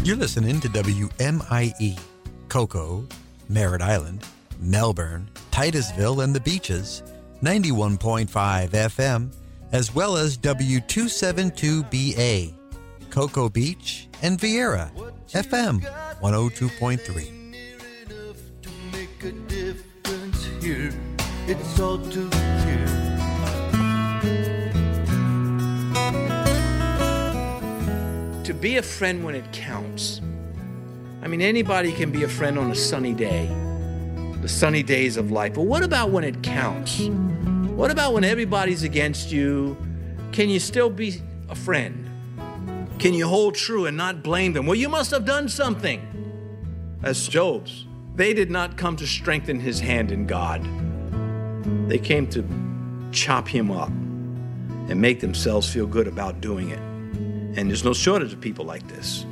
You're listening to WMIE, Cocoa, Merritt Island, Melbourne, Titusville, and the Beaches, 91.5 FM, as well as W272BA, Cocoa Beach, and Vieira, FM 102.3. It's all too clear. To be a friend when it counts. I mean, anybody can be a friend on a sunny day, the sunny days of life. But what about when it counts? What about when everybody's against you? Can you still be a friend? Can you hold true and not blame them? Well, you must have done something. As Job's. They did not come to strengthen his hand in God. They came to chop him up and make themselves feel good about doing it. And there's no shortage of people like this.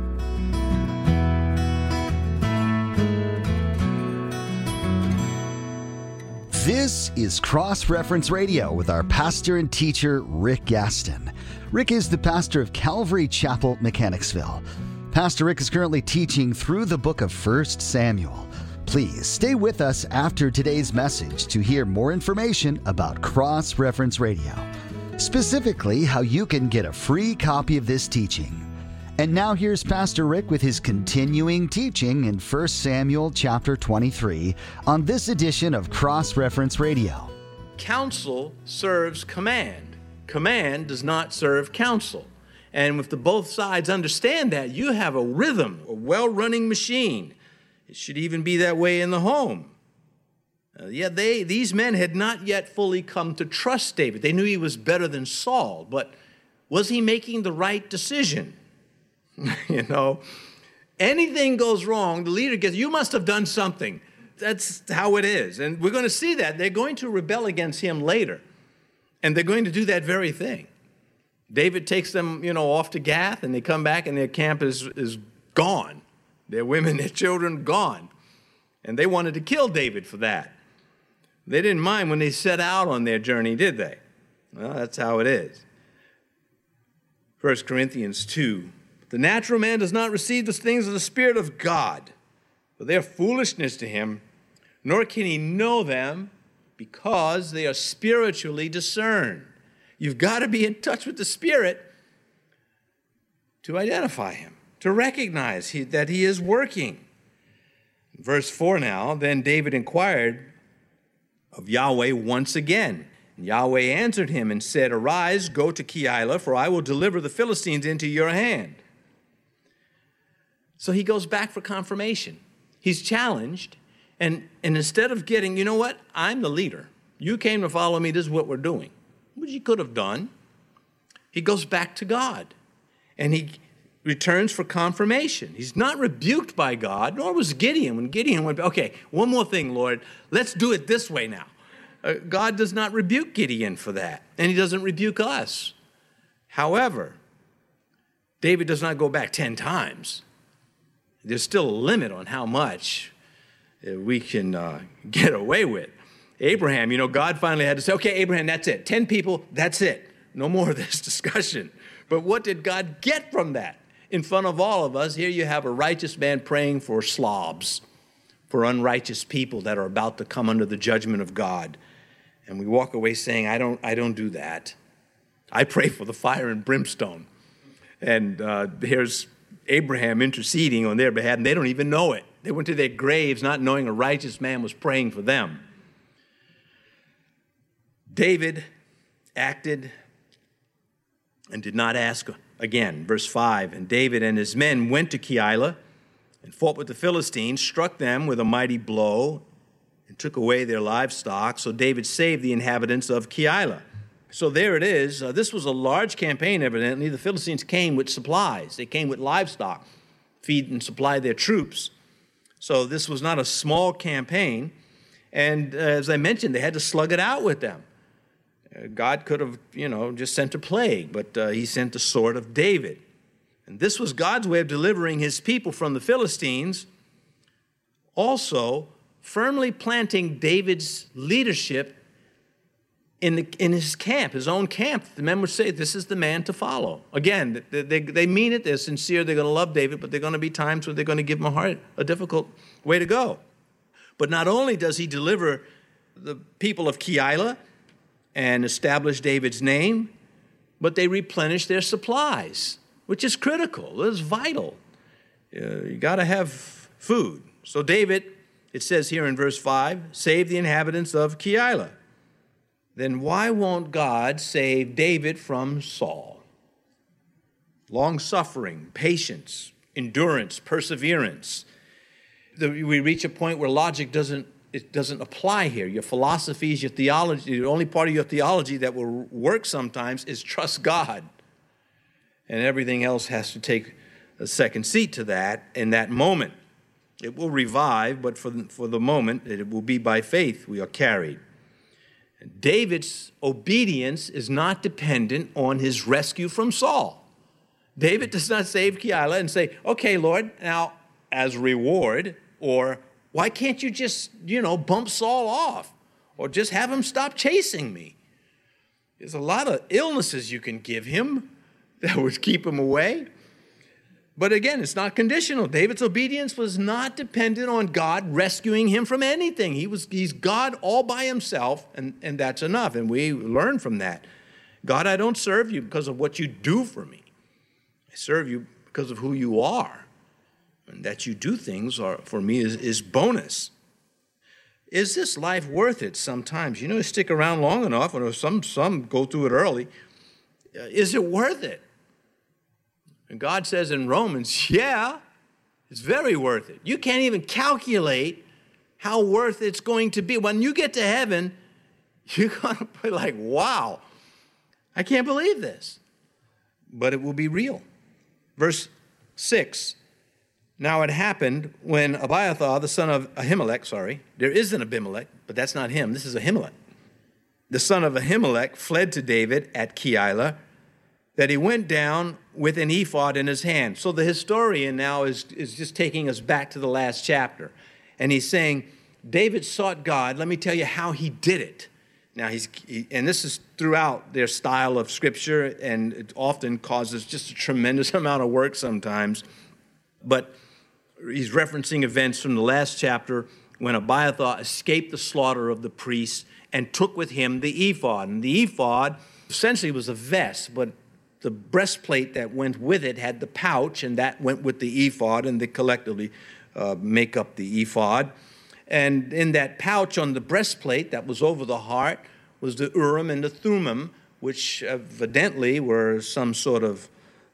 This is Cross Reference Radio with our pastor and teacher, Rick Gaston. Rick is the pastor of Calvary Chapel, Mechanicsville. Pastor Rick is currently teaching through the book of 1 Samuel. Please stay with us after today's message to hear more information about Cross Reference Radio, specifically how you can get a free copy of this teaching. And now here's Pastor Rick with his continuing teaching in 1 Samuel chapter 23 on this edition of Cross Reference Radio. Counsel serves command. Command does not serve counsel. And if both sides understand that, you have a rhythm, a well-running machine. It should even be that way in the home. These men had not yet fully come to trust David. They knew he was better than Saul, but was he making the right decision? You know, anything goes wrong, the leader gets, you must have done something. That's how it is. And we're going to see that. They're going to rebel against him later. And they're going to do that very thing. David takes them, off to Gath, and they come back, and their camp is gone. Their women, their children, gone. And they wanted to kill David for that. They didn't mind when they set out on their journey, did they? Well, that's how it is. 1 Corinthians 2. The natural man does not receive the things of the Spirit of God, for they are foolishness to him, nor can he know them because they are spiritually discerned. You've got to be in touch with the Spirit to identify him, to recognize that he is working. Verse 4 now, then David inquired of Yahweh once again. And Yahweh answered him and said, arise, go to Keilah, for I will deliver the Philistines into your hand. So he goes back for confirmation. He's challenged, and instead of getting, you know what, I'm the leader. You came to follow me, this is what we're doing. Which he could have done. He goes back to God, and he returns for confirmation. He's not rebuked by God, nor was Gideon. When Gideon went, okay, one more thing, Lord, let's do it this way now. God does not rebuke Gideon for that, and he doesn't rebuke us. However, David does not go back 10 times. There's still a limit on how much we can get away with. Abraham, God finally had to say, okay, Abraham, that's it. 10 people, that's it. No more of this discussion. But what did God get from that? In front of all of us, here you have a righteous man praying for slobs, for unrighteous people that are about to come under the judgment of God. And we walk away saying, I don't do that. I pray for the fire and brimstone. And here's Abraham interceding on their behalf, and they don't even know it. They went to their graves not knowing a righteous man was praying for them. David acted and did not ask again. Verse 5, and David and his men went to Keilah and fought with the Philistines, struck them with a mighty blow, and took away their livestock. So David saved the inhabitants of Keilah. So there it is. This was a large campaign, evidently. The Philistines came with supplies. They came with livestock, feed and supply their troops. So this was not a small campaign. And as I mentioned, they had to slug it out with them. God could have, just sent a plague, but he sent the sword of David. And this was God's way of delivering his people from the Philistines, also firmly planting David's leadership in his camp, his own camp, the men would say, this is the man to follow. Again, they mean it, they're sincere, they're going to love David, but there are going to be times when they're going to give him a difficult way to go. But not only does he deliver the people of Keilah and establish David's name, but they replenish their supplies, which is critical, it's vital. You got to have food. So David, it says here in verse 5, saved the inhabitants of Keilah. Then why won't God save David from Saul? Long-suffering, patience, endurance, perseverance. We reach a point where logic doesn't apply here. Your philosophies, your theology, the only part of your theology that will work sometimes is trust God. And everything else has to take a second seat to that in that moment. It will revive, but for the moment, it will be by faith we are carried. David's obedience is not dependent on his rescue from Saul. David does not save Keilah and say, okay, Lord, now as reward, or why can't you just, bump Saul off or just have him stop chasing me? There's a lot of illnesses you can give him that would keep him away. But again, it's not conditional. David's obedience was not dependent on God rescuing him from anything. He's God all by himself, and that's enough. And we learn from that. God, I don't serve you because of what you do for me. I serve you because of who you are. And that you do things for me is bonus. Is this life worth it sometimes? You stick around long enough, and some go through it early. Is it worth it? And God says in Romans, yeah, it's very worth it. You can't even calculate how worth it's going to be. When you get to heaven, you're going to be like, wow, I can't believe this. But it will be real. Verse 6, now it happened when Abiathar, the son of Ahimelech, there is an Abimelech, but that's not him, this is Ahimelech. The son of Ahimelech fled to David at Keilah, that he went down with an ephod in his hand. So the historian now is just taking us back to the last chapter. And he's saying, David sought God. Let me tell you how he did it. Now, and this is throughout their style of scripture, and it often causes just a tremendous amount of work sometimes. But he's referencing events from the last chapter when Abiathar escaped the slaughter of the priests and took with him the ephod. And the ephod essentially was a vest, but the breastplate that went with it had the pouch, and that went with the ephod, and they collectively make up the ephod. And in that pouch on the breastplate that was over the heart was the Urim and the Thummim, which evidently were some sort of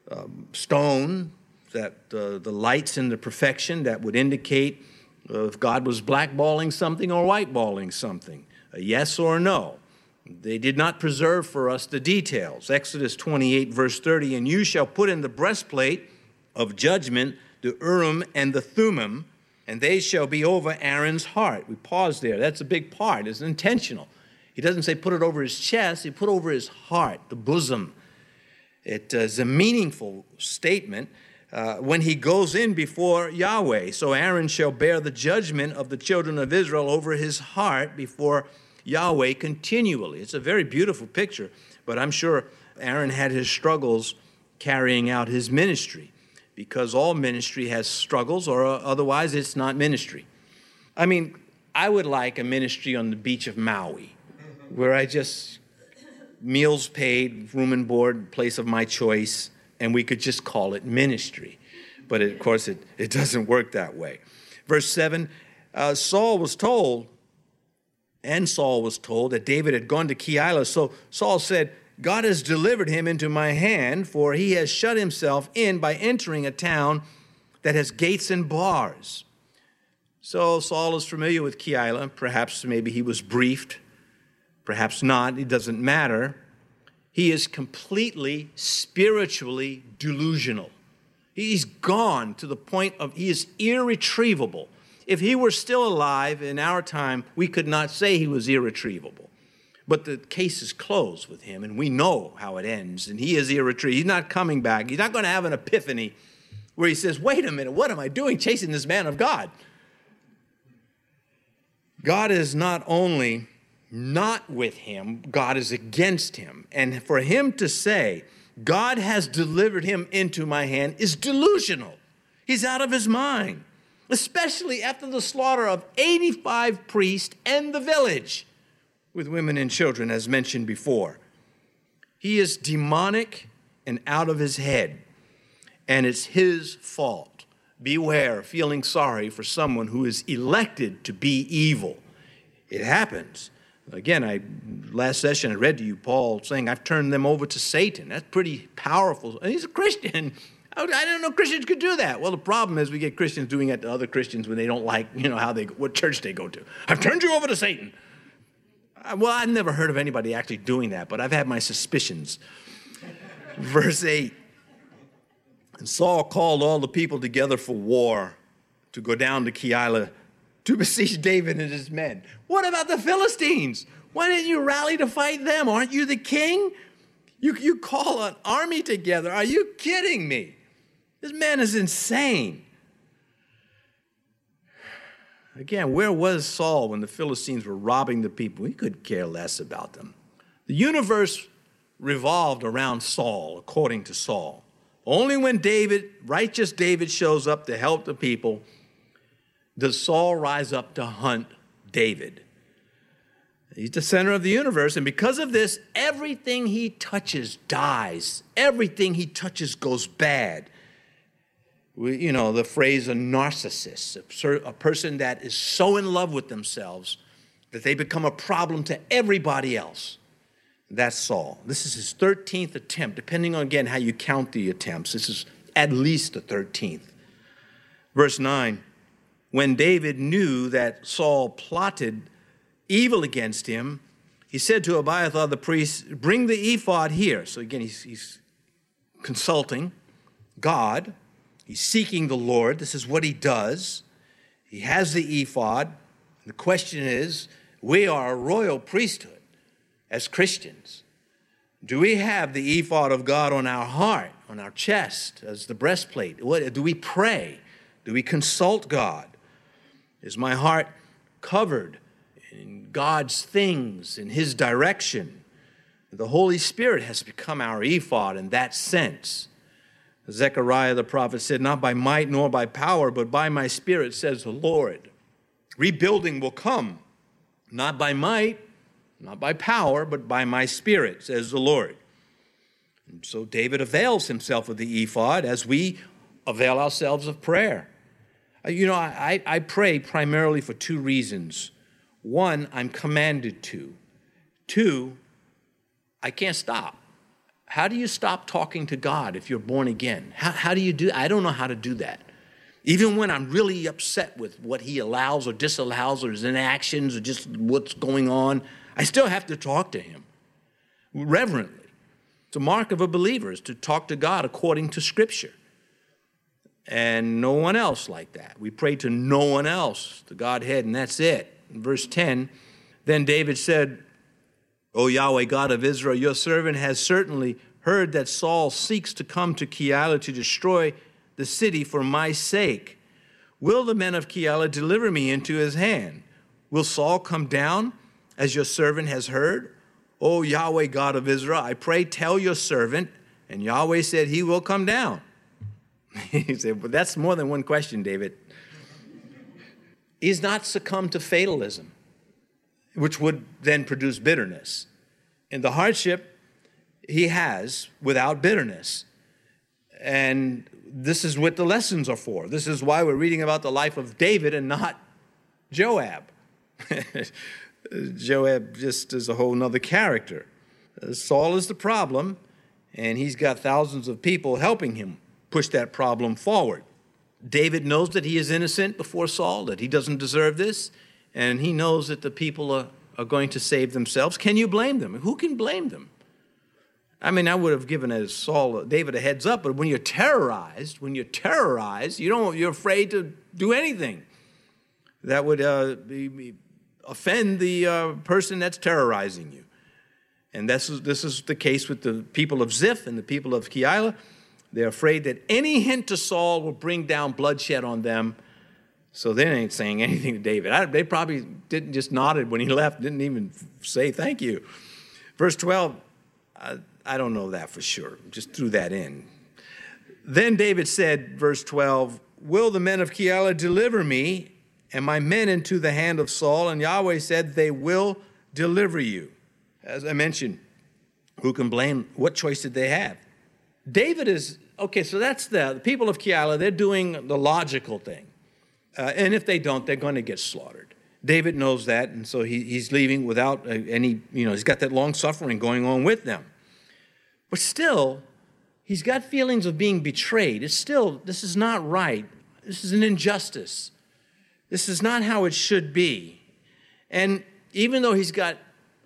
stone, that the lights in the perfection that would indicate if God was blackballing something or whiteballing something, a yes or a no. They did not preserve for us the details. Exodus 28, verse 30, and you shall put in the breastplate of judgment the Urim and the Thummim, and they shall be over Aaron's heart. We pause there. That's a big part. It's intentional. He doesn't say put it over his chest. He put over his heart, the bosom. It is a meaningful statement when he goes in before Yahweh. So Aaron shall bear the judgment of the children of Israel over his heart before Yahweh continually. It's a very beautiful picture, but I'm sure Aaron had his struggles carrying out his ministry, because all ministry has struggles, or otherwise it's not ministry. I mean, I would like a ministry on the beach of Maui, where I just, meals paid, room and board, place of my choice, and we could just call it ministry. But of course, it doesn't work that way. Verse 7, Saul was told that David had gone to Keilah. So Saul said, God has delivered him into my hand, for he has shut himself in by entering a town that has gates and bars. So Saul is familiar with Keilah. Perhaps maybe he was briefed. Perhaps not. It doesn't matter. He is completely spiritually delusional. He's gone to the point of he is irretrievable. If he were still alive in our time, we could not say he was irretrievable. But the case is closed with him, and we know how it ends, and he is irretrievable. He's not coming back. He's not going to have an epiphany where he says, wait a minute, what am I doing chasing this man of God? God is not only not with him. God is against him. And for him to say, God has delivered him into my hand is delusional. He's out of his mind, especially after the slaughter of 85 priests and the village with women and children, as mentioned before. He is demonic and out of his head, and it's his fault. Beware feeling sorry for someone who is elected to be evil. It happens. Again, last session I read to you Paul saying, I've turned them over to Satan. That's pretty powerful. And he's a Christian. I didn't know Christians could do that. Well, the problem is we get Christians doing that to other Christians when they don't like, what church they go to. I've turned you over to Satan. Well, I've never heard of anybody actually doing that, but I've had my suspicions. Verse 8. And Saul called all the people together for war to go down to Keilah to besiege David and his men. What about the Philistines? Why didn't you rally to fight them? Aren't you the king? You call an army together. Are you kidding me? This man is insane. Again, where was Saul when the Philistines were robbing the people? He could care less about them. The universe revolved around Saul, according to Saul. Only when righteous David shows up to help the people, does Saul rise up to hunt David. He's the center of the universe, and because of this, everything he touches dies. Everything he touches goes bad. The phrase a narcissist, a person that is so in love with themselves that they become a problem to everybody else. That's Saul. This is his 13th attempt, depending on, again, how you count the attempts. This is at least the 13th. Verse 9, when David knew that Saul plotted evil against him, he said to Abiathar the priest, bring the ephod here. So again, he's consulting God. He's seeking the Lord. This is what he does. He has the ephod. The question is, we are a royal priesthood as Christians. Do we have the ephod of God on our heart, on our chest, as the breastplate? Do we pray? Do we consult God? Is my heart covered in God's things, in his direction? The Holy Spirit has become our ephod in that sense. Zechariah the prophet said, not by might nor by power, but by my Spirit, says the Lord. Rebuilding will come, not by might, not by power, but by my Spirit, says the Lord. And so David avails himself of the ephod as we avail ourselves of prayer. I pray primarily for two reasons. One, I'm commanded to. Two, I can't stop. How do you stop talking to God if you're born again? How do you do? I don't know how to do that. Even when I'm really upset with what he allows or disallows or his inactions or just what's going on, I still have to talk to him reverently. It's a mark of a believer is to talk to God according to Scripture. And no one else like that. We pray to no one else, the Godhead, and that's it. In verse 10, then David said, O Yahweh, God of Israel, your servant has certainly heard that Saul seeks to come to Keilah to destroy the city for my sake. Will the men of Keilah deliver me into his hand? Will Saul come down as your servant has heard? O Yahweh, God of Israel, I pray tell your servant. And Yahweh said he will come down. He said, well, that's more than one question, David. He's not succumbed to fatalism, which would then produce bitterness. In the hardship, he has without bitterness. And this is what the lessons are for. This is why we're reading about the life of David and not Joab. Joab just is a whole nother character. Saul is the problem, and he's got thousands of people helping him push that problem forward. David knows that he is innocent before Saul, that he doesn't deserve this, and he knows that the people are going to save themselves. Can you blame them? Who can blame them? I mean, I would have given David a heads up, but when you're terrorized, you're afraid to do anything that would offend the person that's terrorizing you. And this is the case with the people of Ziph and the people of Keilah. They're afraid that any hint to Saul will bring down bloodshed on them, So they ain't saying anything to David. They probably didn't just nodded when he left, didn't even say thank you. Verse 12, I don't know that for sure. Just threw that in. Then David said, verse 12, will the men of Keilah deliver me and my men into the hand of Saul? And Yahweh said, they will deliver you. As I mentioned, who can blame? What choice did they have? David is, okay, so that's the people of Keilah, they're doing the logical thing. And if they don't, they're going to get slaughtered. David knows that, and so he's leaving without any, he's got that long suffering going on with them. But still, he's got feelings of being betrayed. This is not right. This is an injustice. This is not how it should be. And even though he's got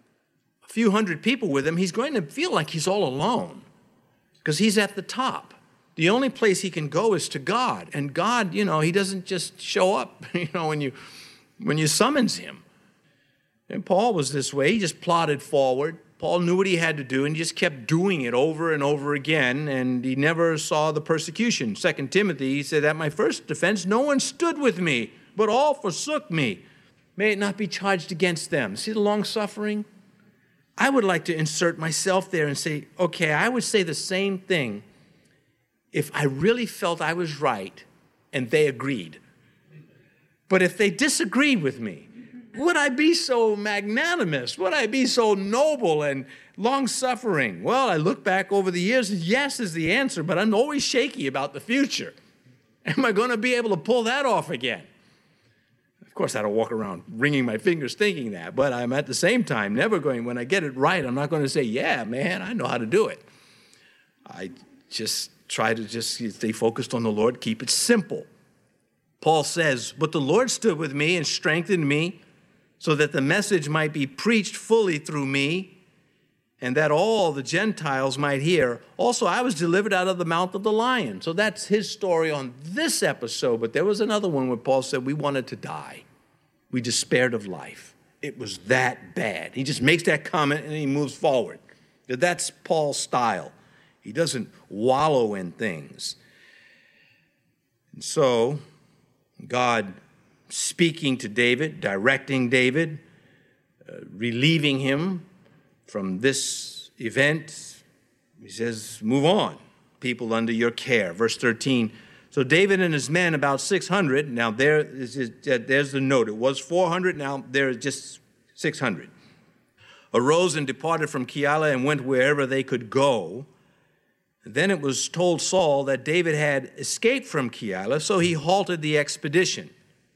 a few hundred people with him, he's going to feel like he's all alone because he's at the top. The only place he can go is to God. And God, he doesn't just show up, when you summons him. And Paul was this way. He just plodded forward. Paul knew what he had to do, and he just kept doing it over and over again, and he never saw the persecution. 2 Timothy, he said, at my first defense, no one stood with me, but all forsook me. May it not be charged against them. See the long suffering? I would like to insert myself there and say, okay, I would say the same thing if I really felt I was right and they agreed. But if they disagreed with me, would I be so magnanimous? Would I be so noble and long-suffering? Well, I look back over the years, yes is the answer, but I'm always shaky about the future. Am I going to be able to pull that off again? Of course, I don't walk around wringing my fingers thinking that, but I'm at the same time never going, when I get it right, I'm not going to say, yeah, man, I know how to do it. I just try to stay focused on the Lord, keep it simple. Paul says, but the Lord stood with me and strengthened me so that the message might be preached fully through me and that all the Gentiles might hear. Also, I was delivered out of the mouth of the lion. So that's his story on this episode. But there was another one where Paul said we wanted to die. We despaired of life. It was that bad. He just makes that comment and he moves forward. That's Paul's style. He doesn't wallow in things. And so, God speaking to David, directing David, relieving him from this event, he says, move on, people under your care. Verse 13, so David and his men, about 600, now there's the note. It was 400, now there's just 600, arose and departed from Keilah and went wherever they could go. Then it was told Saul that David had escaped from Keilah, so he halted the expedition.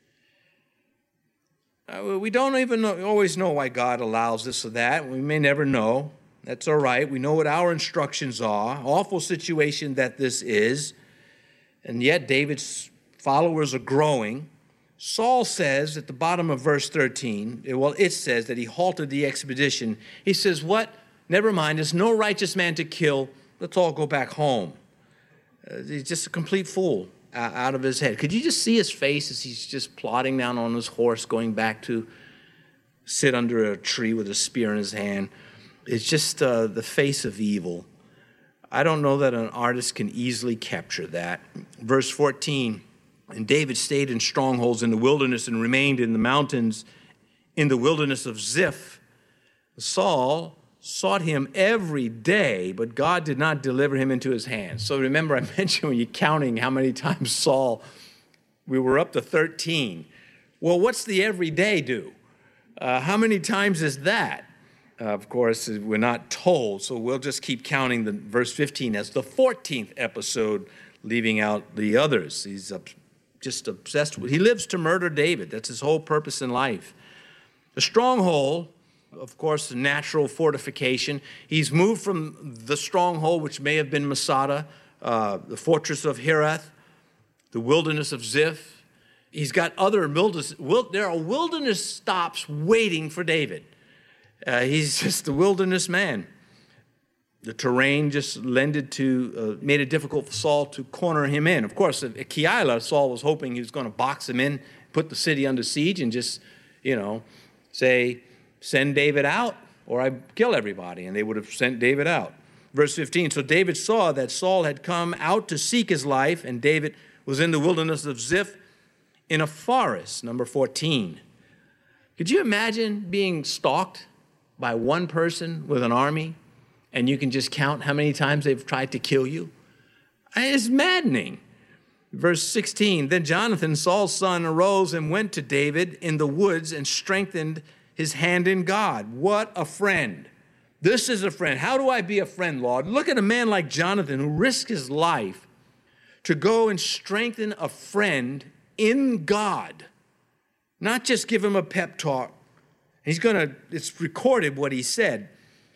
We don't even always know why God allows this or that. We may never know. That's all right. We know what our instructions are. Awful situation that this is. And yet David's followers are growing. Saul says at the bottom of verse 13, it says that he halted the expedition. He says, what? Never mind. There's no righteous man to kill. Let's all go back home. He's just a complete fool out of his head. Could you just see his face as he's just plodding down on his horse, going back to sit under a tree with a spear in his hand? It's just the face of evil. I don't know that an artist can easily capture that. Verse 14, and David stayed in strongholds in the wilderness and remained in the mountains in the wilderness of Ziph. Saul sought him every day, but God did not deliver him into his hands. So remember, I mentioned when you're counting how many times Saul, we were up to 13. Well, what's the everyday do? How many times is that? Of course, we're not told, so we'll just keep counting the verse 15 as the 14th episode, leaving out the others. He's just obsessed with. He lives to murder David. That's his whole purpose in life. The stronghold, of course, the natural fortification. He's moved from the stronghold, which may have been Masada, the fortress of Hirath, the wilderness of Ziph. He's got other wilderness. There are wilderness stops waiting for David. He's just the wilderness man. The terrain just made it difficult for Saul to corner him in. Of course, at Keilah, Saul was hoping he was going to box him in, put the city under siege, and just, say, send David out or I kill everybody. And they would have sent David out. Verse 15, so David saw that Saul had come out to seek his life, and David was in the wilderness of Ziph in a forest, number 14. Could you imagine being stalked by one person with an army, and you can just count how many times they've tried to kill you? It's maddening. Verse 16, then Jonathan, Saul's son, arose and went to David in the woods and strengthened his hand in God. What a friend. This is a friend. How do I be a friend, Lord? Look at a man like Jonathan who risked his life to go and strengthen a friend in God. Not just give him a pep talk. It's recorded what he said.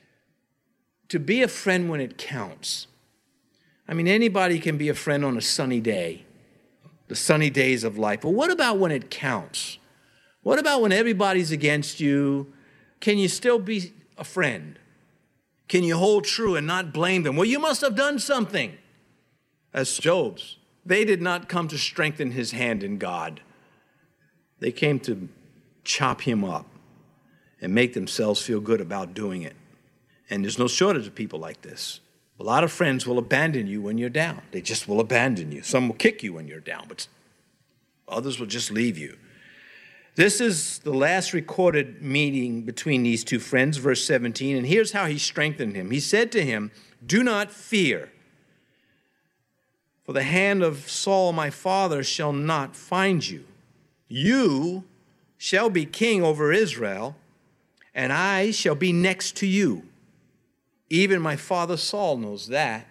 To be a friend when it counts. I mean, anybody can be a friend on a sunny day, the sunny days of life. But what about when it counts? What about when everybody's against you? Can you still be a friend? Can you hold true and not blame them? Well, you must have done something. As Job's, they did not come to strengthen his hand in God. They came to chop him up and make themselves feel good about doing it. And there's no shortage of people like this. A lot of friends will abandon you when you're down. They just will abandon you. Some will kick you when you're down, but others will just leave you. This is the last recorded meeting between these two friends, verse 17, and here's how he strengthened him. He said to him, do not fear, for the hand of Saul my father shall not find you. You shall be king over Israel, and I shall be next to you. Even my father Saul knows that.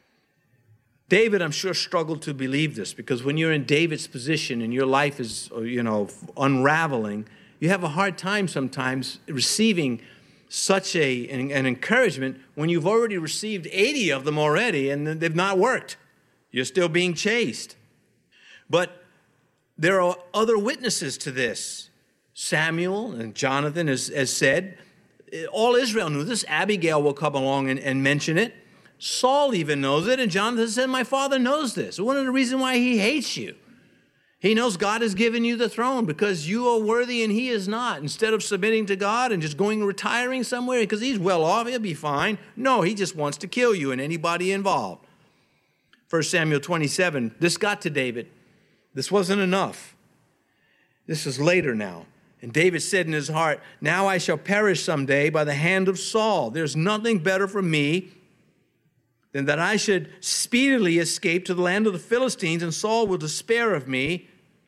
David, I'm sure, struggled to believe this, because when you're in David's position and your life is, unraveling, you have a hard time sometimes receiving such an encouragement when you've already received 80 of them already and they've not worked. You're still being chased. But there are other witnesses to this. Samuel and Jonathan has said, all Israel knew this. Abigail will come along and mention it. Saul even knows it, and Jonathan said, my father knows this. One of the reasons why he hates you. He knows God has given you the throne because you are worthy and he is not. Instead of submitting to God and just retiring somewhere because he's well off, he'll be fine. No, he just wants to kill you and anybody involved. 1 Samuel 27, this got to David. This wasn't enough. This is later now. And David said in his heart, now I shall perish someday by the hand of Saul. There's nothing better for me than that I should speedily escape to the land of the Philistines, and Saul will despair of me,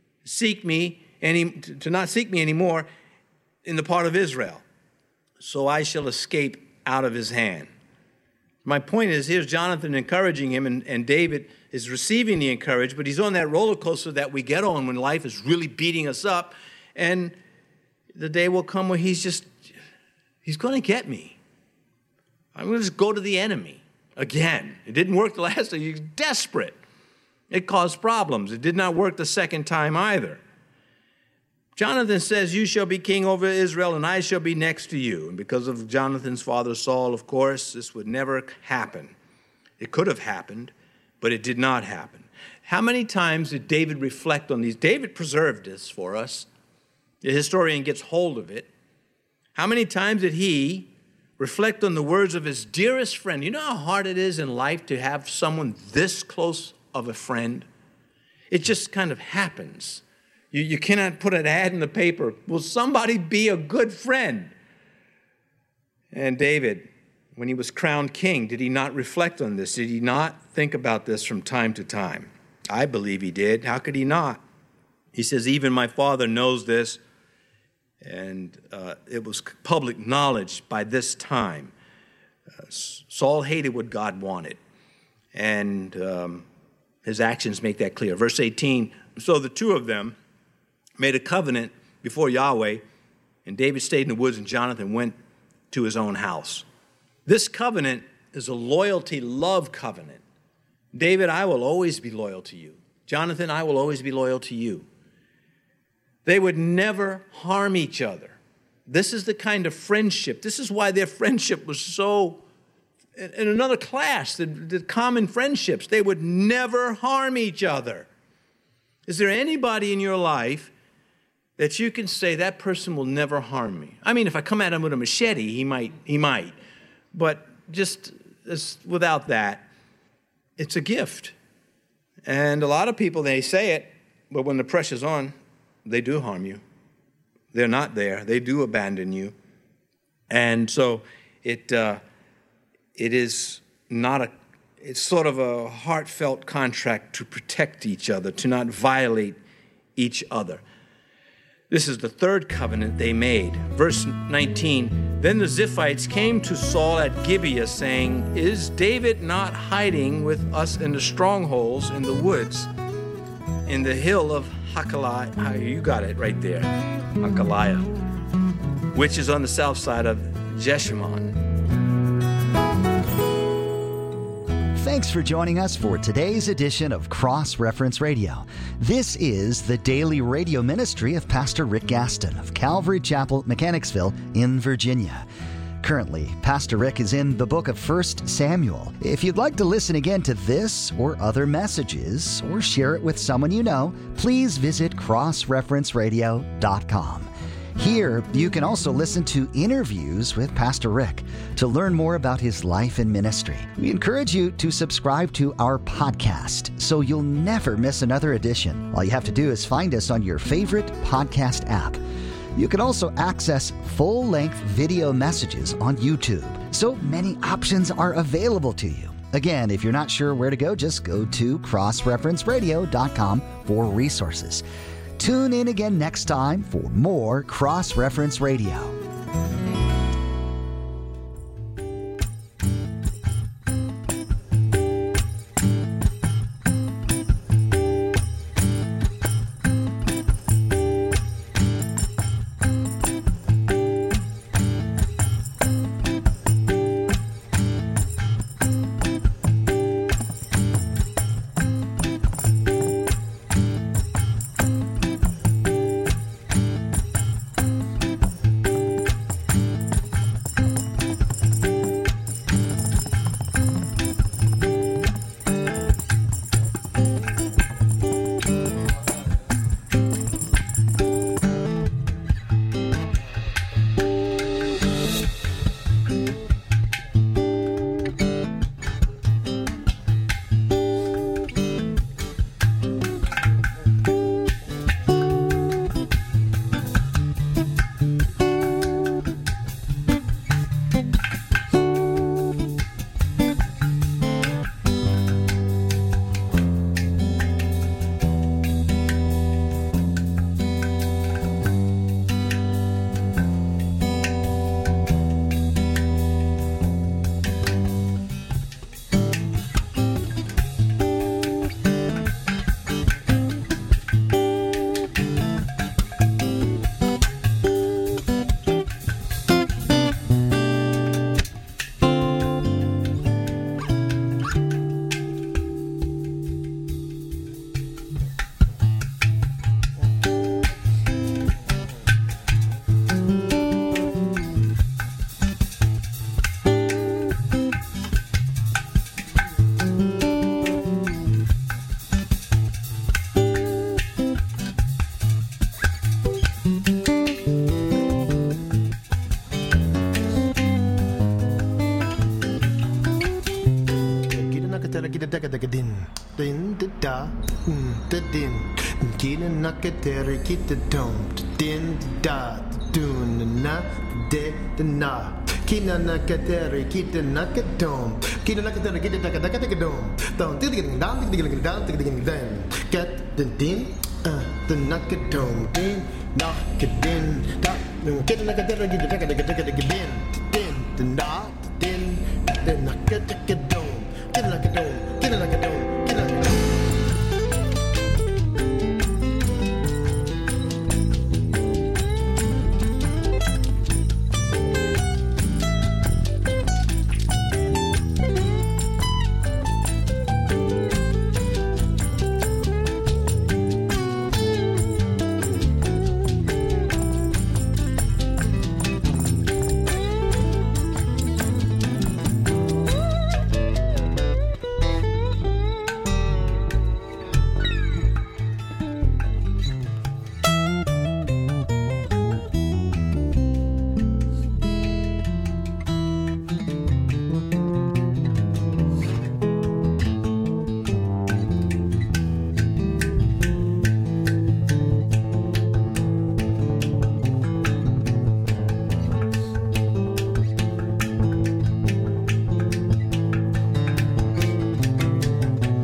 to not seek me anymore in the part of Israel. So I shall escape out of his hand. My point is, here's Jonathan encouraging him, and David is receiving the encouragement, but he's on that roller coaster that we get on when life is really beating us up, and the day will come where he's going to get me. I'm going to just go to the enemy. Again, it didn't work the last time. He's desperate. It caused problems. It did not work the second time either. Jonathan says, you shall be king over Israel, and I shall be next to you. And because of Jonathan's father Saul, of course, this would never happen. It could have happened, but it did not happen. How many times did David reflect on these? David preserved this for us. The historian gets hold of it. How many times did he reflect on the words of his dearest friend? You know how hard it is in life to have someone this close of a friend? It just kind of happens. You cannot put an ad in the paper. Will somebody be a good friend? And David, when he was crowned king, did he not reflect on this? Did he not think about this from time to time? I believe he did. How could he not? He says, even my father knows this. And it was public knowledge by this time. Saul hated what God wanted. And his actions make that clear. Verse 18, so the two of them made a covenant before Yahweh, and David stayed in the woods, and Jonathan went to his own house. This covenant is a loyalty-love covenant. David, I will always be loyal to you. Jonathan, I will always be loyal to you. They would never harm each other. This is the kind of friendship. This is why their friendship was so in another class, the common friendships. They would never harm each other. Is there anybody in your life that you can say, that person will never harm me? I mean, if I come at him with a machete, he might. But just without that, it's a gift. And a lot of people, they say it, but when the pressure's on, they do harm you. They're not there. They do abandon you. And so it is not it's sort of a heartfelt contract to protect each other, to not violate each other. This is the third covenant they made. Verse 19, then the Ziphites came to Saul at Gibeah, saying, is David not hiding with us in the strongholds in the woods, in the hill of Hakaliah? You got it right there, Hakaliah, which is on the south side of Jeshimon. Thanks for joining us for today's edition of Cross Reference Radio. This is the daily radio ministry of Pastor Rick Gaston of Calvary Chapel, Mechanicsville in Virginia. Currently, Pastor Rick is in the book of 1 Samuel. If you'd like to listen again to this or other messages or share it with someone you know, please visit crossreferenceradio.com. Here, you can also listen to interviews with Pastor Rick to learn more about his life and ministry. We encourage you to subscribe to our podcast so you'll never miss another edition. All you have to do is find us on your favorite podcast app. You can also access full-length video messages on YouTube. So many options are available to you. Again, if you're not sure where to go, just go to crossreferenceradio.com for resources. Tune in again next time for more Cross Reference Radio. Nakateri kita dom din da dun na de na kina nakateri kita nakadom kina nakateri kita nakadom don digging down then get the din the nakadom din nakadin da kina nakateri kita nakadin din the na din the nakateri